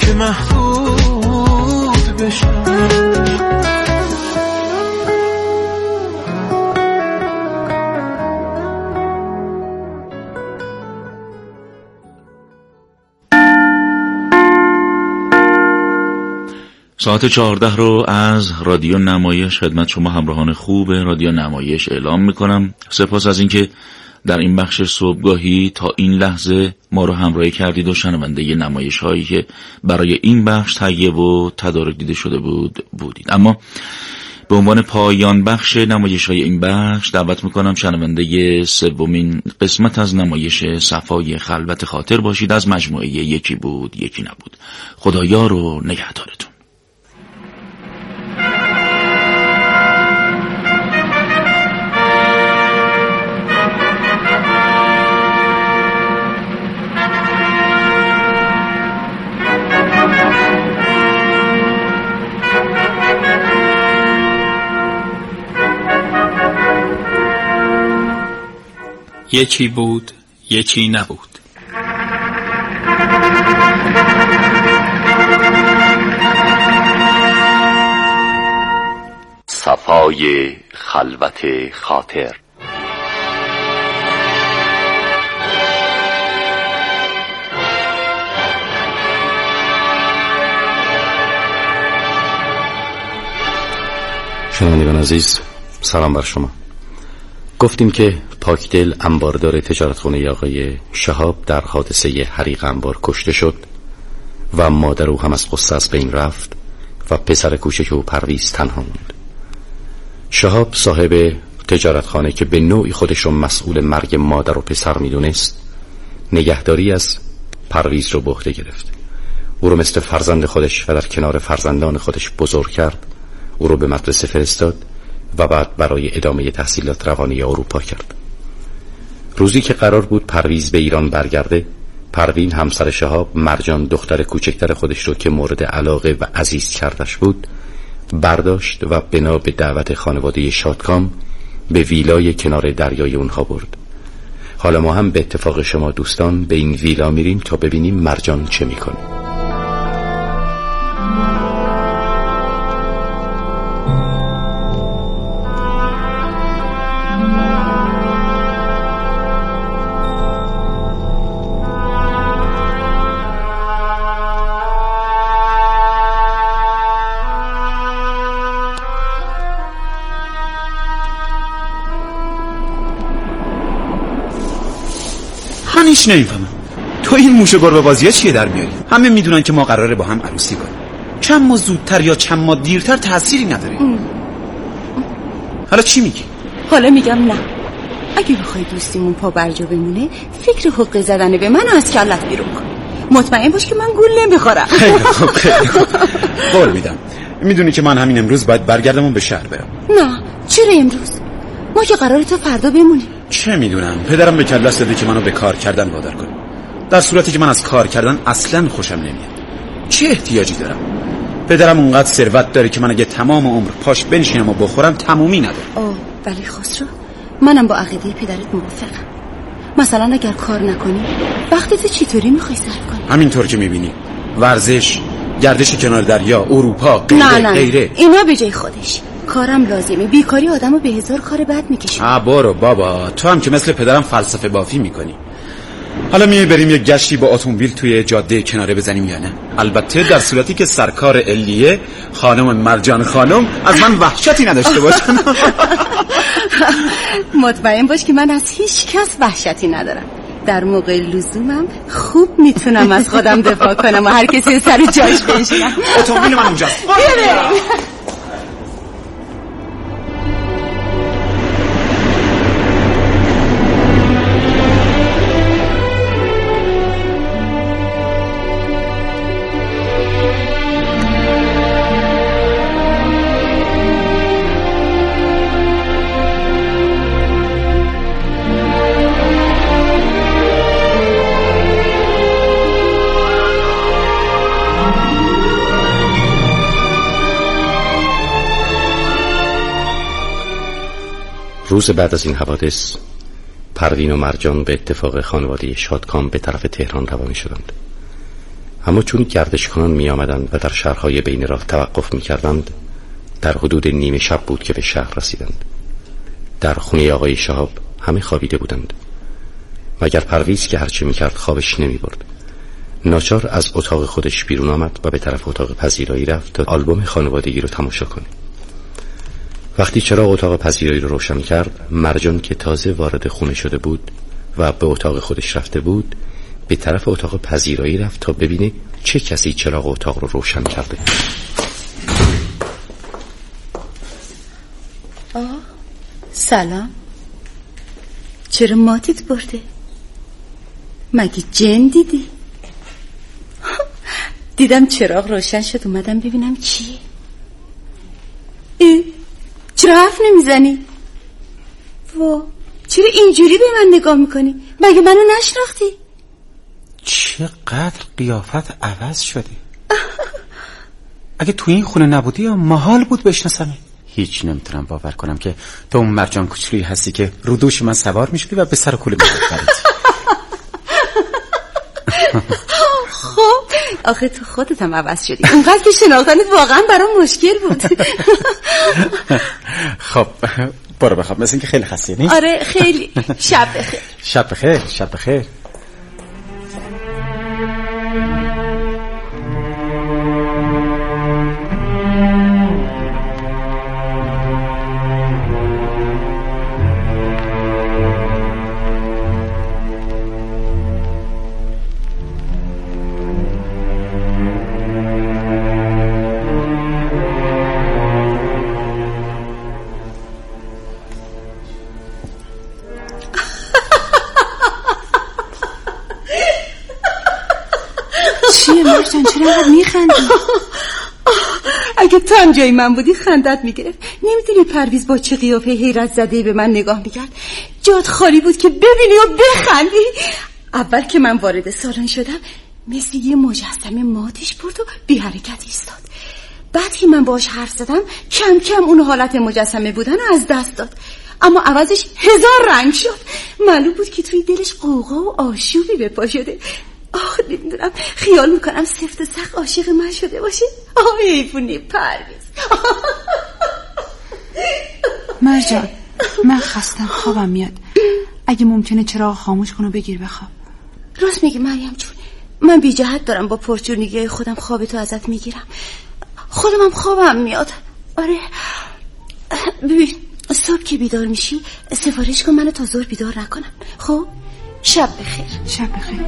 که محدود بشم. ساعت 14 رو از رادیو نمایش خدمت شما همراهان خوب رادیو نمایش اعلام میکنم. سپاس از اینکه در این بخش صبحگاهی تا این لحظه ما رو همراهی کردید و شنونده نمایش هایی که برای این بخش تهیه و تدارک دیده شده بودید. اما به عنوان پایان بخش نمایش های این بخش دعوت میکنم شنونده سومین قسمت از نمایش صفای خلوت خاطر باشید از مجموعه یکی بود یکی نبود. خدایا رو نگهدارتون. یکی بود یکی نبود. صفای خلوت خاطر. شنوندگان عزیز، سلام بر شما. گفتیم که پاکدل انباردار تجارتخانه آقای شهاب در حادثه حریق انبار کشته شد و مادر او هم از غصه از بین رفت و پسر کوچک او پرویز تنها موند. شهاب صاحب تجارتخانه که به نوعی خودش رو مسئول مرگ مادر و پسر میدونست، نگهداری از پرویز رو به عهده گرفت. او رو مثل فرزند خودش و در کنار فرزندان خودش بزرگ کرد. او رو به مدرسه فرستاد و بعد برای ادامه تحصیلات روانه اروپا کرد. روزی که قرار بود پرویز به ایران برگرده، پروین همسر شهاب، مرجان دختر کوچکتر خودش رو که مورد علاقه و عزیز کردش بود برداشت و بنا به دعوت خانواده شادکام به ویلای کنار دریای اونها برد. حالا ما هم به اتفاق شما دوستان به این ویلا میریم تا ببینیم مرجان چه میکنه. هیچ نمیفهمم تو این موشه گربه بازیه چیه در میاری؟ همه میدونن که ما قراره با هم عروسی کنیم. چند ماه زودتر یا چند ماه دیرتر تأثیری نداره. حالا چی میگی؟ حالا میگم نه. اگه بخوای دوستیمون پا برجا بمونه، فکر حقوق زدن به من از کلت بیرون کن. مطمئن باش که من گول نمیخورم. خیلی خوب خیلی خوب. قول میدم. میدونی که من همین امروز باید برگردم و به شهر برم. نه چرا امروز؟ ما که قراره تا فردا بمونیم. چه میدونم، پدرم به کلاس داده که منو به کار کردن وادار کنه، در صورتی که من از کار کردن اصلا خوشم نمیاد. چه احتیاجی دارم؟ پدرم اونقدر ثروت داره که من اگه تمام عمر پاش بنشینم و بخورم تمومی نداره. ولی خسرو، منم با عقیده پدرت موافقم. مثلا اگر کار نکنی وقتت چطوری میخوای صرف کنی؟ همینطور که میبینی، ورزش، گردش کنار دریا، اروپا، غیره نه غیره. اینا به جای خودش. کارم لازمه. بیکاری آدمو به هزار کار بد میکشه. برو بابا، تو هم که مثل پدرم فلسفه بافی میکنی. حالا میای بریم یه گشتی با اتومبیل توی جاده کناره بزنیم یا نه؟ البته در صورتی که سرکار علیه خانم مرجان خانم از من وحشتی نداشته باشن. مطمئن باش که من از هیچ کس وحشتی ندارم. در موقع لزومم خوب میتونم از خودم دفاع کنم و هر کسی سر جاش بشینم. اتومبیل من اونجاست. روز بعد از این حوادث، پروین و مرجان به اتفاق خانواده شادکام به طرف تهران روانه شدند. اما چون گردش کنان می آمدند و در شهرهای بین راه توقف می کردند، در حدود نیمه شب بود که به شهر رسیدند. در خونه آقای شهاب همه خوابیده بودند، مگر پرویز که هرچه می کرد خوابش نمی برد. ناچار از اتاق خودش بیرون آمد و به طرف اتاق پذیرایی رفت تا آلبوم خانوادگی رو تماشا کنه. وقتی چراغ اتاق پذیرایی رو روشن کرد، مرجان که تازه وارد خونه شده بود و به اتاق خودش رفته بود، به طرف اتاق پذیرایی رفت تا ببینه چه کسی چراغ اتاق رو روشن کرده. سلام. چرا ماتت برده؟ مگه جن دیدی؟ دیدم چراغ روشن شد، اومدم ببینم چیه. چرا حرف نمیزنی؟ چرا اینجوری به من نگاه میکنی؟ مگه منو نشناختی؟ چقدر قیافت عوض شدی. اگه تو این خونه نبودی یا محال بود بشناسمه. هیچ نمیتونم باور کنم که تو اون مرجان کوچولویی هستی که رو دوش من سوار میشدی و به سر و کول من ببریدی. خب آخه تو خودت هم عوض شدی. اونقدر که شناختنت واقعا برام مشکل بود. خب برو بخواب، مثل اینکه خیلی خسته نیست؟ آره خیلی. شب بخیر. شب بخیر. شب بخیر. چیه مرجان؟ چرا میخندی؟ اگه تو هم جای من بودی خندت میگرفت. نمیدونی پرویز با چه قیافه حیرت زده‌ای به من نگاه میکرد. جات خالی بود که ببینی و بخندی. اول که من وارد سالن شدم مثل یه مجسمه ماتش برد و بی حرکت ایستاد. بعد که من باهاش حرف زدم کم کم اون حالت مجسمه بودن رو از دست داد، اما عوضش 1000 رنگ شد. معلوم بود که توی دلش قوقا و آشوبی به پا شده. نمیدونم، خیال میکنم سفت سخت عاشق من شده باشه. حیفونی پرویز. مرجان من خستم، خوابم میاد. اگه ممکنه چراغ خاموش کن و بگیر بخواب. راست میگی مریم جون، من بی جهت دارم با پرجونگی خودم خوابتو ازت میگیرم. خودم هم خوابم میاد. آره ببین، صبح که بیدار میشی سفارش کن منو تا ظهر بیدار نکنم. خب شب بخیر. شب بخیر.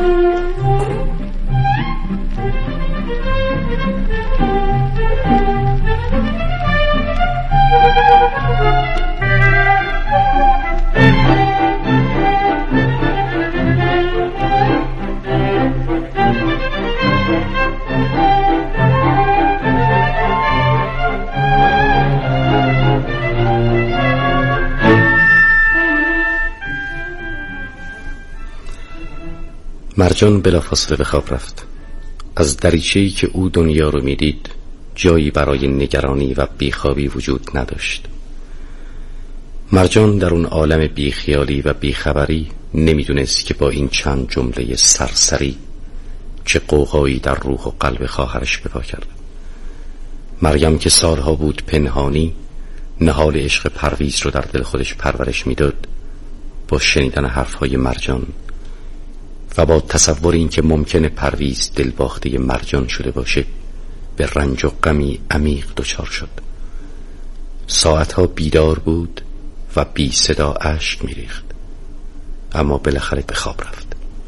مرجان بلافاصله به خواب رفت. از دریچه‌ای که او دنیا رو میدید جایی برای نگرانی و بیخوابی وجود نداشت. مرجان در اون عالم بیخیالی و بیخبری نمیدونست که با این چند جمله سرسری چه قوقایی در روح و قلب خواهرش به پا کرد. مریم که سالها بود پنهانی نهال عشق پرویز رو در دل خودش پرورش میداد، با شنیدن حرفهای مرجان و با تصور این که ممکنه پرویز دلباخته مرجان شده باشه به رنج و غمی عمیق دچار شد. ساعتها بیدار بود و بی صدا اشک میریخت، اما بالاخره به خواب رفت.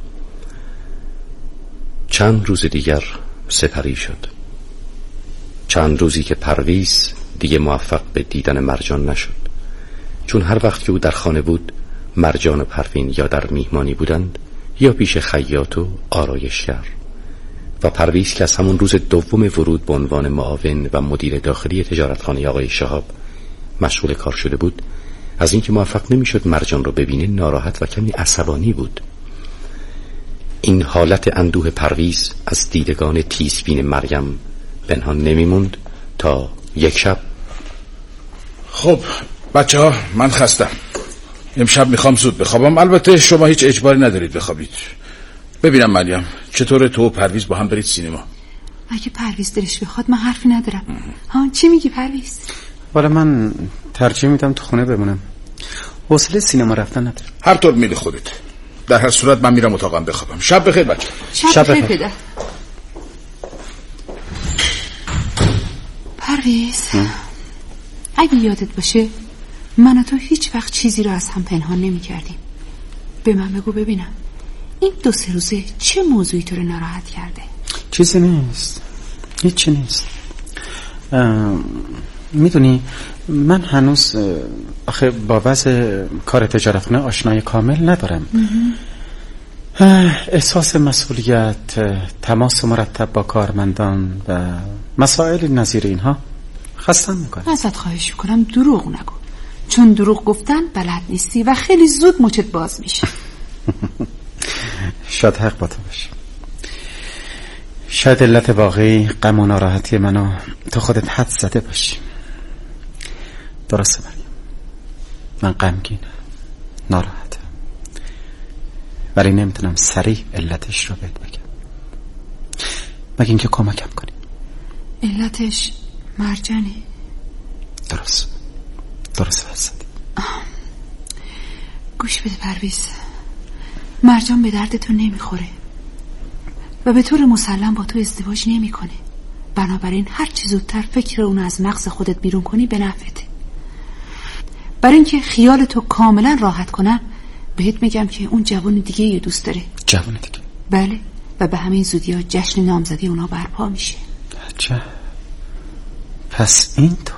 چند روز دیگر سپری شد. چند روزی که پرویز دیگه موفق به دیدن مرجان نشد، چون هر وقت که او در خانه بود مرجان و پروین یا در میهمانی بودند یا پیش خیاط و آرایشگر، و پرویز که از همون روز دوم ورود به عنوان معاون و مدیر داخلی تجارتخانه آقای شهاب مشغول کار شده بود، از اینکه موفق نمیشد مرجان رو ببینه ناراحت و کمی عصبانی بود. این حالت اندوه پرویز از دیدگان تیزبین مریم پنهان نمیموند تا یک شب. خب بچه‌ها من خستم، امشب میخوام زود بخوابم. البته شما هیچ اجباری ندارید بخوابید. ببینم مریم، چطور تو و پرویز با هم برید سینما؟ اگه پرویز دلش بخواد من حرفی ندارم. ها چی میگی پرویز؟ والا من ترجیح میدم تو خونه بمونم، حوصله سینما رفتن ندارم. هر طور میل خودت. در هر صورت من میرم اتاقم بخوابم. شب بخیر بچه. شب بخیر پدر. پرویز اگه یادت باشه من و تو هیچ وقت چیزی رو از هم پنهان نمی کردیم. به من بگو ببینم این 2-3 روزه چه موضوعی تو رو ناراحت کرده؟ چیزی نیست، هیچی نیست. میدونی من هنوز آخه با وضع کار تجارتخانه آشنای کامل ندارم. احساس مسئولیت، تماس مرتب با کارمندان و مسائل نظیر اینها خستم میکنه. ازت خواهش میکنم دروغ نگو، چون دروغ گفتن بلد نیستی و خیلی زود مچت باز میشه. شاید حق با تو باشه. شاید علت واقعی غم و ناراحتی منو تو خودت حد زده باشی. درسته مریم، من غمگینم، ناراحتم، ولی نمیتونم صریح علتش رو بهت بگم مگه اینکه کمکم کنی. علتش مرجانه؟ درست هستی. گوش بده پرویز، مرجان به درد تو نمیخوره و به طور مسلم با تو ازدواج نمیکنه. بنابراین هر چی زودتر فکر اون از مغز خودت بیرون کنی به نفعته. برای اینکه خیال تو کاملا راحت کنم بهت میگم که اون جوان دیگه یه دوست داره. جوان دیگه؟ بله، و به همین زودی ها جشن نامزدی اونا برپا میشه. عجب، پس اینطور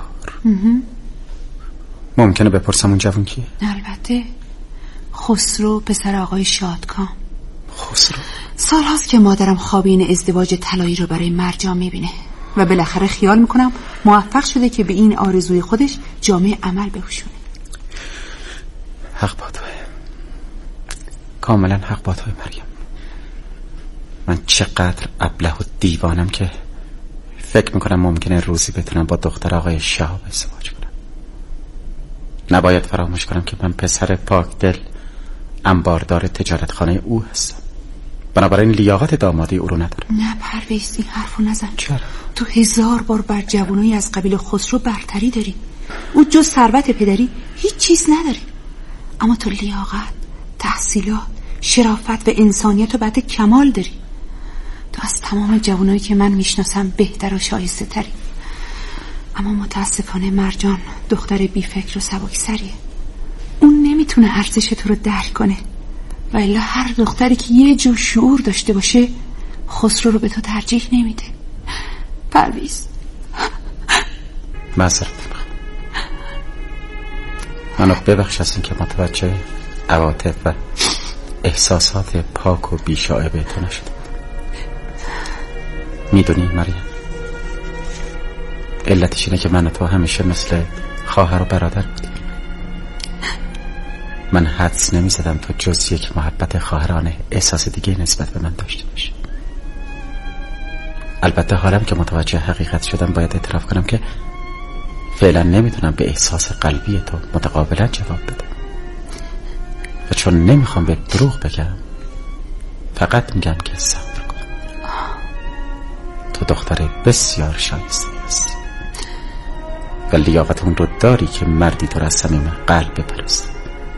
ممکنه بپرسم اون جوان کیه؟ البته، خسرو، پسر آقای شادکام. خسرو؟ سال هاست که مادرم خواب این ازدواج طلایی رو برای مرجان میبینه و بالاخره خیال میکنم موفق شده که به این آرزوی خودش جامعه عمل بپوشونه. حق با توه، کاملا حق با توه مریم. من چقدر ابله و دیوانم که فکر میکنم ممکنه روزی بتونم با دختر آقای شهاب ازدواج کنم. نباید فراموش کنم که من پسر پاکدل انباردار تجارتخانه او هستم، بنابراین لیاقت دامادی او رو ندارم. نه پرویز، این حرفو نزن. چرا؟ تو 1000 بار بر جوانایی از قبیل خسرو برتری داری. او جز ثروت پدری هیچ چیز نداری، اما تو لیاقت، تحصیلات، شرافت و انسانیت و بعد کمال داری. تو از تمام جوانایی که من میشناسم بهتر و شایسته تری. اما متاسفانه مرجان دختر بیفکر و سبکسریه. اون نمیتونه ارزش تو رو درک کنه و الا هر دختری که یه جو شعور داشته باشه خسرو رو به تو ترجیح نمیده. پرویز، معذرت میخوام، منو ببخش از این که متوجه عواطف و احساسات پاک و بی‌شائبه تو نشدم. میدونی مریم، علتش اینه که من و تو همیشه مثل خواهر و برادر بودیم. من حدس نمی‌زدم تو جز یک محبت خواهرانه احساس دیگه نسبت به من داشته باشی. البته حالم که متوجه حقیقت شدم باید اعتراف کنم که فعلا نمیتونم به احساس قلبی تو متقابلا جواب بدم و چون نمیخوام به دروغ بگم فقط میگم که صبر کن. تو دختر بسیار شایسته هستی و لیاقت اون رو داری که مردی تو را از صمیم قلب بپرسته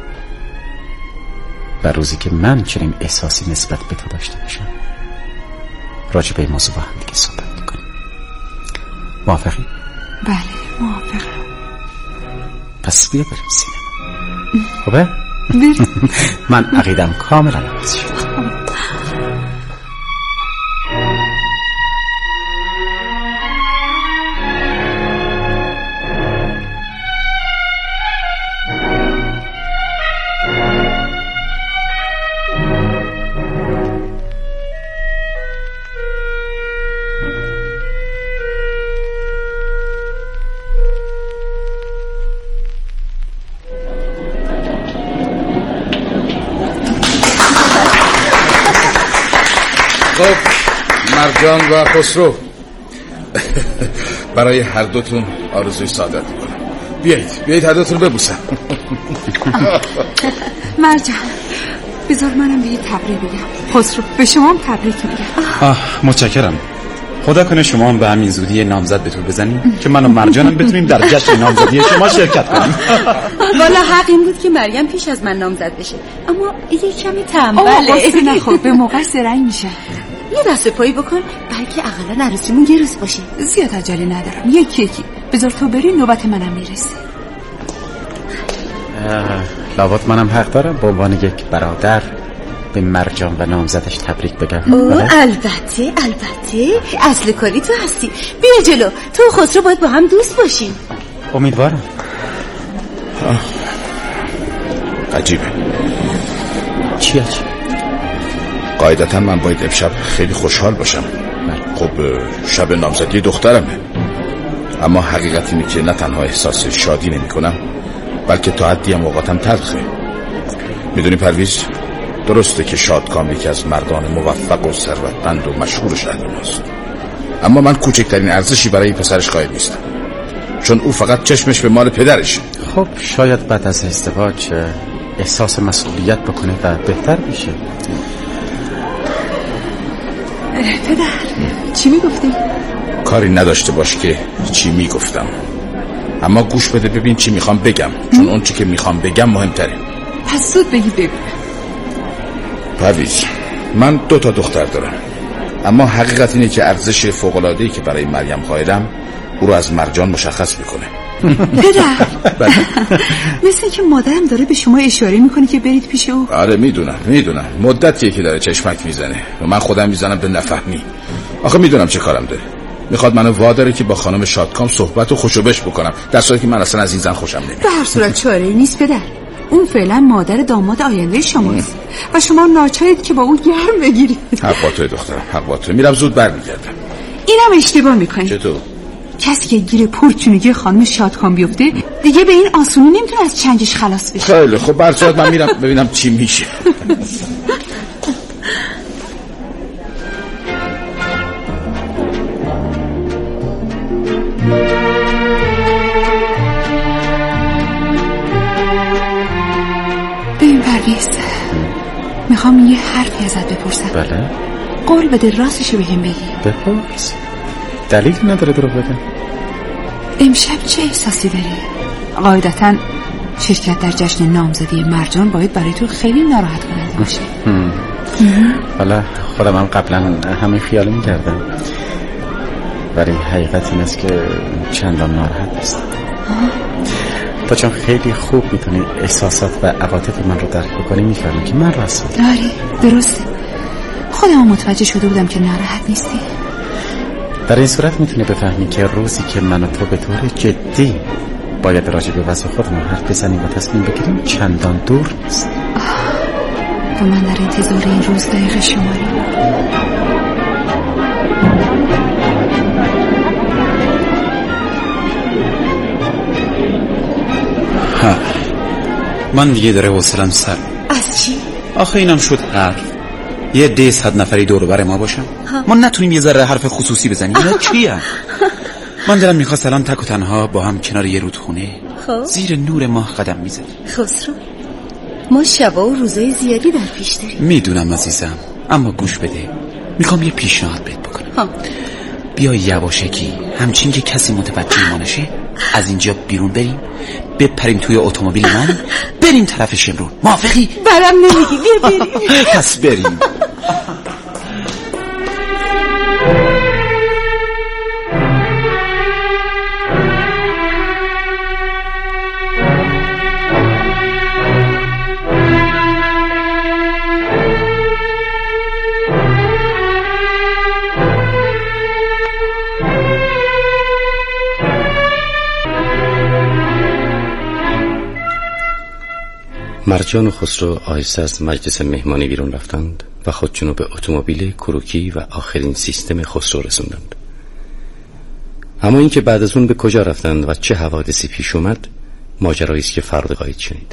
و روزی که من چنین احساسی نسبت به تو داشته باشم راجع به این موضوع با هم دیگه صحبت میکنیم. موافقی؟ بله موافقم. پس بیا بریم سینما. خوبه؟ بریم. من عقیدم کاملا عوض شد. خب مرجان و خسرو، برای هر دوتون آرزوی سعادت میکنم. بیایید هر دوتون رو ببوسم. مرجان بذار منم به یه تبریک بگم. خسرو به شما هم تبریک میگم. متشکرم. خدا کنه شما هم به همین زودی نامزد به طور بزنیم که من و مرجانم بتونیم در جشن نامزدی شما شرکت کنیم. والا حق این بود که مریم پیش از من نامزد بشه، اما یه کمی تنبله. نخور به موقع سرنگ میشه. یه دست پایی بکن بلکه اقلا عروسیمون یه روز باشه. زیاد عجله ندارم، یکی بذار تو بری، نوبت منم میرسه. لابد منم حق دارم به عنوان یک برادر به مرجان و نامزدش تبریک بگم. البته اصل کاری تو هستی. بیا جلو، تو و خسرو باید با هم دوست باشیم. امیدوارم. عجیبه. چی عجیب؟ قاعدتا من باید امشب خیلی خوشحال باشم. خب شب نامزدی دخترمه، اما حقیقت اینه که نه تنها احساس شادی نمی کنم بلکه تا حدی هم اوقاتم تلخه. میدونی پرویز، درسته که شادکام یکی از مردان موفق و ثروتمند و مشهور شهر ماست، اما من کوچکترین ارزشی برای این پسرش قائل نیستم، چون او فقط چشمش به مال پدرشه. خب شاید بعد از ازدواج احساس مسئولیت بکنه و بهتر بشه. پدر چی میگفتی؟ کاری نداشته باش که چی میگفتم، اما گوش بده ببین چی میخوام بگم، چون اون چی که میخوام بگم مهمتره. پس زود بگی بگو. پرویز، من 2 دختر دارم، اما حقیقت اینه که ارزش فوق‌العاده‌ای که برای مریم قائلم او رو از مرجان مشخص میکنه. پدر مثل که مادرم داره به شما اشاره میکنه که برید پیش او. آره میدونم مدتیه که داره چشمک میزنه و من خودم میزنم به نفهمی. آخه میدونم چه کارم داره. میخواد منو واداره که با خانم شادکام صحبت و خوشوبش بکنم، در صورتی که من اصلا از این زن خوشم نمیاد. به هر صورت چاره‌ای نیست پدر، اون فعلا مادر داماد آینده شماست و شما ناچارید که با او گرم بگیرید. حق با توی دخترم، حق با توی. میرم زود برمیگردم. اینم اشتباه میکنی. چطور؟ کسی که گیر پرچونگی خانم شادکام بیفته دیگه به این آسونی نمیتونه از چنگش خلاص بشه. خیلی خب برصورت من میرم ببینم چی میشه. ببین پرویز، میخوام یه حرفی ازت بپرسم. بله. قول بده راستشو بهم بگی. بپرس. دلیلی نداره دروغ بگم. امشب چه احساسی داری؟ قاعدتا شرکت در جشن نامزدی مرجان باید برای تو خیلی ناراحت کننده باشه. حالا خودم هم قبلا همین خیال میکردم، ولی حقیقت این است که چندان ناراحت نیستم. تو چون خیلی خوب میتونی احساسات و عواطف من رو درک بکنی، میفهمی که من راستم. آره درسته، خودم متوجه شده بودم که ناراحت نیستی. در این صورت میتونی بفهمی که روزی که من و تو به طور جدی باید راجع به وضع خودمون حرف بزنیم و تصمیم بگیریم چندان دور نیست. و من در انتظار این روز دقیقه شماری. من دیگه داره حوصله‌ام سر. از چی؟ آخه اینم شد حرف یه 100 نفری دور بر ما باشن، ما نتونیم یه ذره حرف خصوصی بزنیم. اینا چیه؟ من دلم میخواست الان تک و تنها با هم کنار یه رودخونه زیر نور ماه قدم میزنیم. خسرو، ما شبا و روزای زیادی در پیش داریم. میدونم عزیزم، اما گوش بده، میخوام یه پیشنهاد بهت بکنم. بیا یواشکی، همچین که کسی متوجه ما نشه، از اینجا بیرون بریم، بپریم توی اتومبیل من، بریم طرف شمرون. موافقی؟ برام نمیگی، بیا بریم. پس بریم. مرجان و خسرو آهسته از مجلس مهمانی بیرون رفتند و خودشونو به اتومبیل کروکی و آخرین سیستم خسرو رسوندند. اما اینکه بعد از اون به کجا رفتند و چه حوادثی پیش اومد، ماجرایی است که فردا خواهید شنید.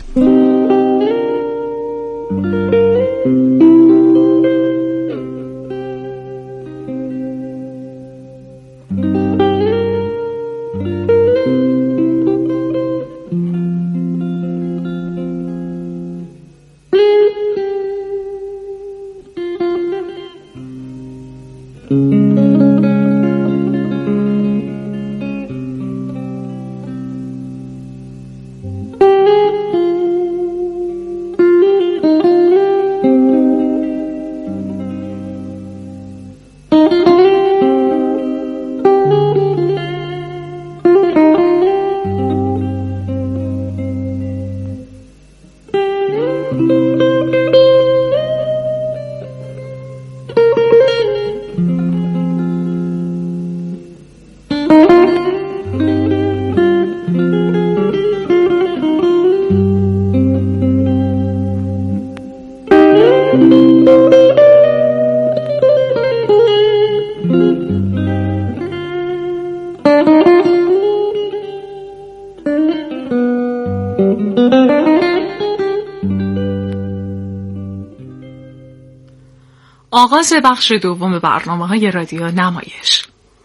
آغاز بخش دوم برنامه‌های رادیو نمایش.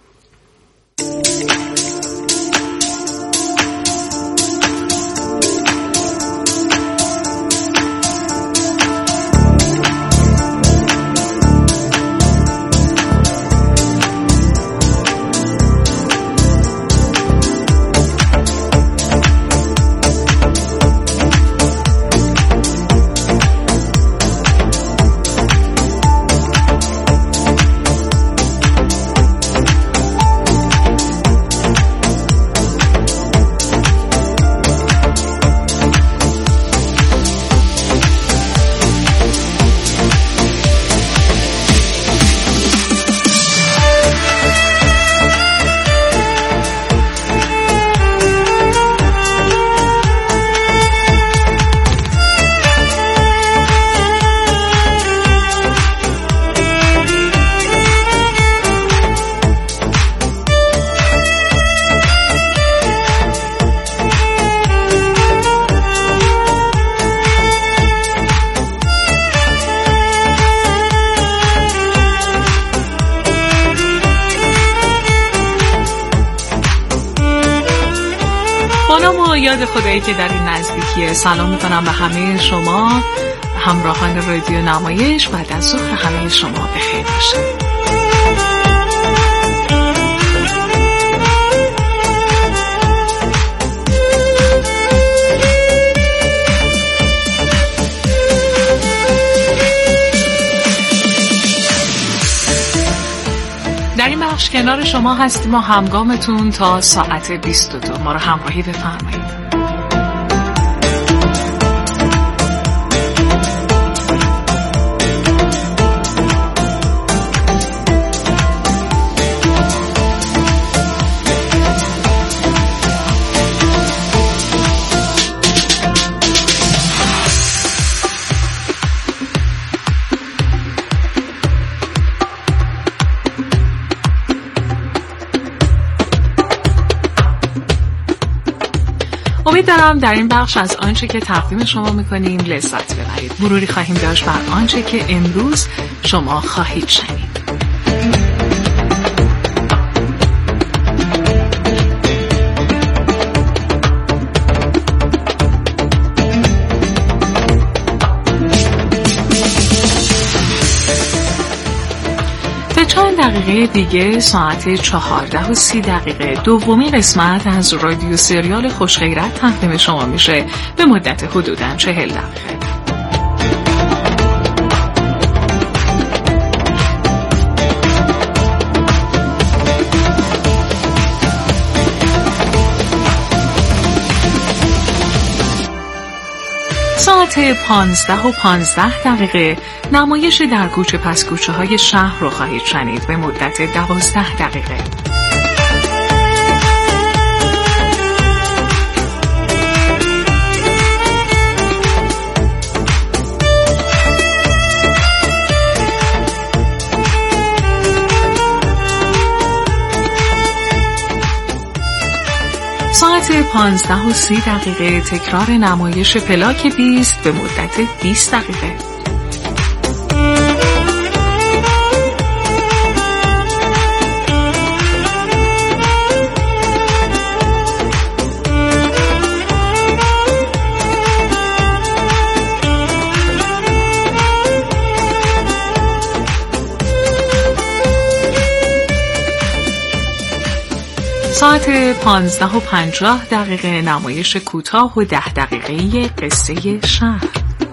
یاد خدایی که در این نزدیکی سلام میکنم به همه شما همراهان رادیو نمایش. بعد از ظهر همه شما بخیر باشید. در این بخش کنار شما هستیم و همگامتون تا ساعت 22. ما رو همراهی بفرمایید. امیدوارم در این بخش از آنچه که تقدیم شما میکنیم لذت ببرید. مروری خواهیم داشت بر آنچه که امروز شما خواهید شنید. چند دقیقه دیگه ساعت 14:30 دومین قسمت از رادیو سریال خوشغیرت تقدیم شما میشه به مدت حدوداً 40 دقیقه. ساعت 15:15 نمایش در کوچه پس کوچه های شهر رو خواهید شنید به مدت 12 دقیقه. ساعت 15:30 تکرار نمایش پلاک 20 به مدت 20 دقیقه. ساعت 15:50 نمایش کوتاه و 10 دقیقه‌ای قصه شهر.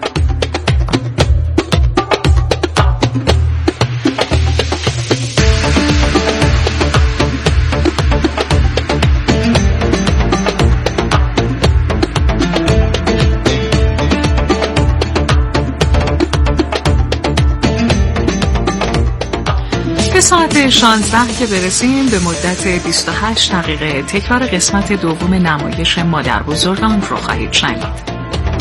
ساعت 16 که برسیم به مدت 28 دقیقه تکرار قسمت دوم نمایش مادر بزرگان رو خواهید شنید.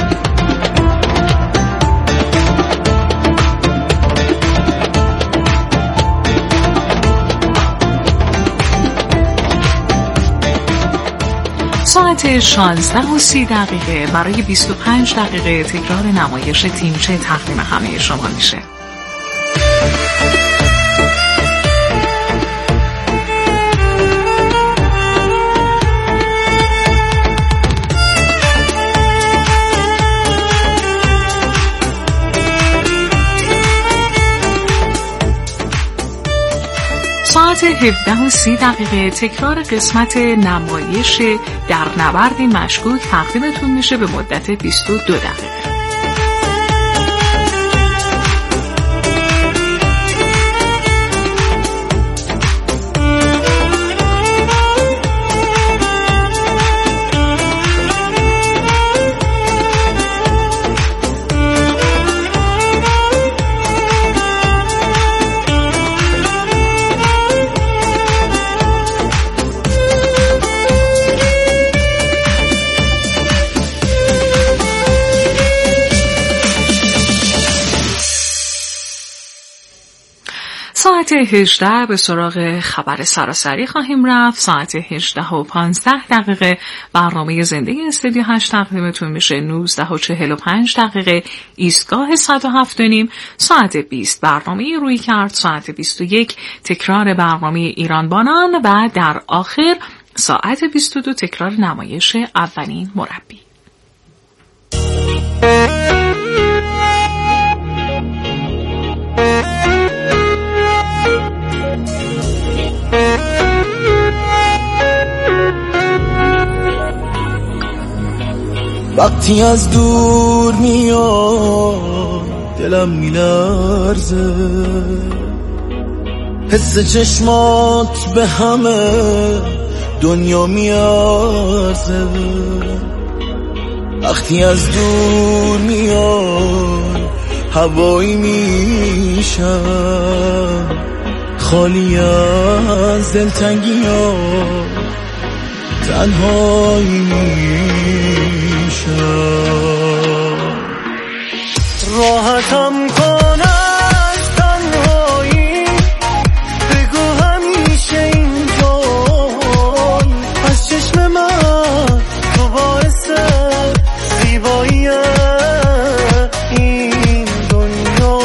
ساعت 16:30 برای 25 دقیقه تکرار نمایش تیمچه تقدیم همه شما میشه. ساعت 17:30 تکرار قسمت نمایش در نبردی مشکوک تقدیمتون میشه به مدت 22 دقیقه. ساعت 18 به سراغ خبر سراسری خواهیم رفت. ساعت 18:15 برنامه زندگی استودیو 8 تقدیمتون میشه. 19:45 ایستگاه 107.5. ساعت 20 برنامه روی کرد. ساعت 21 تکرار برنامه ایران بانان و در آخر ساعت 22 تکرار نمایش اولین مربی. وقتی از دور میاد دلم میلرزه، حس چشمات به همه دنیا میارزه. وقتی از دور میاد هوایی میشم، خالی از دلتنگی ها تنهایی میشم. راحتم کن از تنهایی، بگو همیشه اینجایی. از چشم من تو باعث زیبایی این دنیا،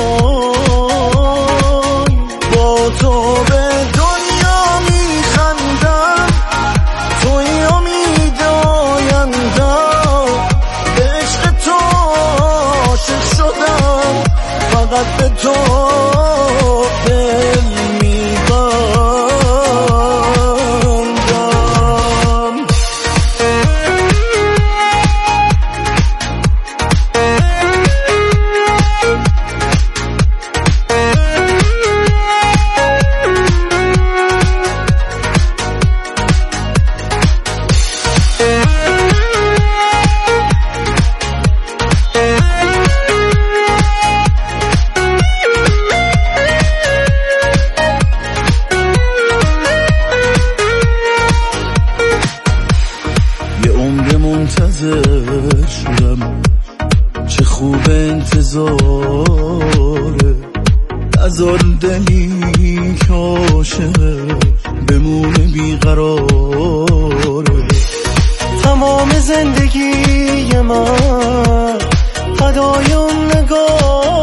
با تو به دنیا میخندم، توی امید آیندم. به عشق تو عاشق شدم، فقط به تو دل میبندم. منتظر شدم، چه خوب انتظاره. نذار دلی که عاشقه بمونه بیقراره. تمام زندگی من فدای اون نگاه